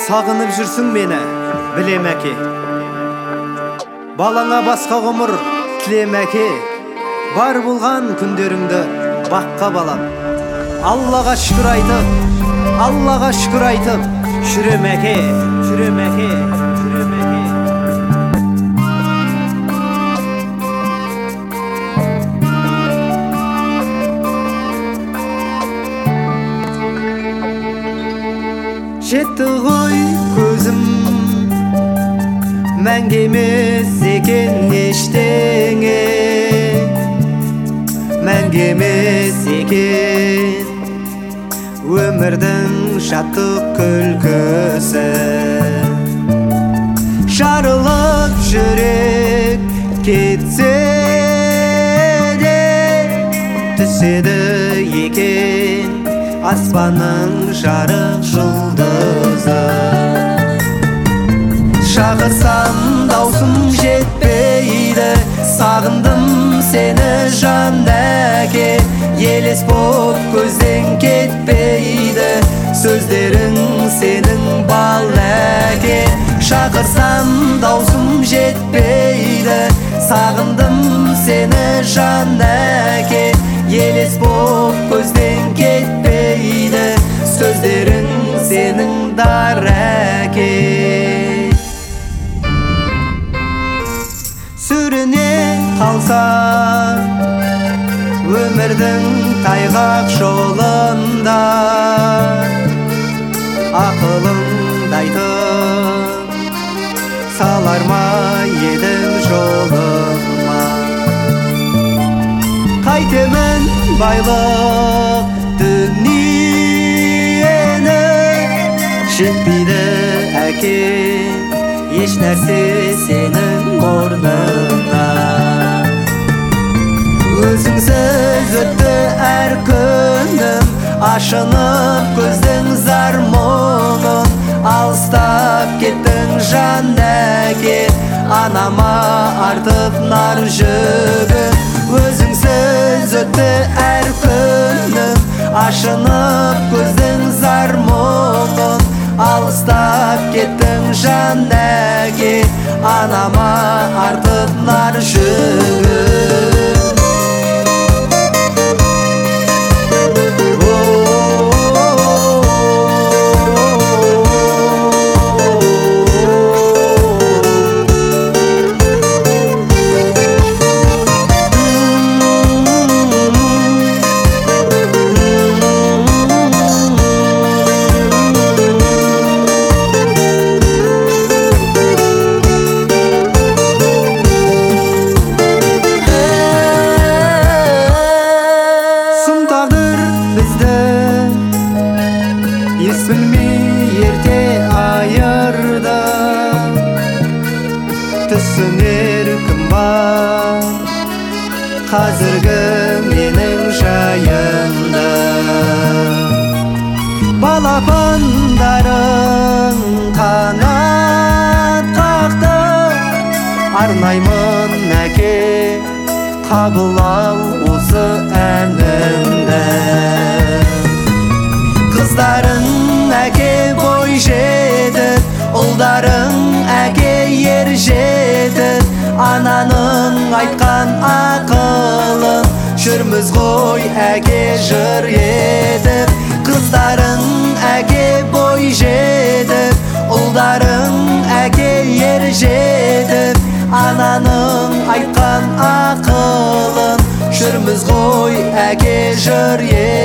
Сағынып жүрсің мені, білем әке. Балаңа басқа ғұмыр тілем әке. Бар болған күндеріңді баққа балам. Аллаға шүкір айтып, жүрем әке, жүрем әке, жүрем әке. Жетті ғой көзім, мәңгі емес екен ештеңе, мәңгі емес екен өмірдің шаттық күлкісі. Жарылып жүрек кетсе де түседі екен аспанның жарық жұлдызы. Шақырсам даусым жетпейді, сағындым сені жан әке. Елес боп көзден кетпейді, сөздерің сенің бал әке. Шақырсам даусым жетпейді, сағындым сені жан әке. Елес боп көзден кетпейді, сөздерің сенің дар әке. Сүріне қалса өмірдің тайғақ жолында, ақылыңды айтып салар ма едің жолыма? Қайтемін байлық дүниені, жетпейді әке еш нәрсе сенің орнына. Өзіңсіз өтті әр күнім, ашынып көздің зар мұңын. Алыстап кеттің жан әке, анама артып нар жүгін. Өзіңсіз өтті әр күнім, ашынып көздің зар мұңын. Алыстап кеттің жан әке, анама артып нар жүгін. Ес білмей ерте айырды, түсінер кім бар қазіргі менің жайымды? Балапандарың қанат қақты, арнаймын әке, қабыл ал осы әнімді. Қыздарың әке бой жетіп, ұлдарың әке ер жетіп, ананың айтқан ақылын жүрміз ғой әке жыр етіп. Қыздарың әке бой жетіп, ұлдарың әке ер жетіп, ананың айтқан ақылын жүрміз ғой әке жыр етіп.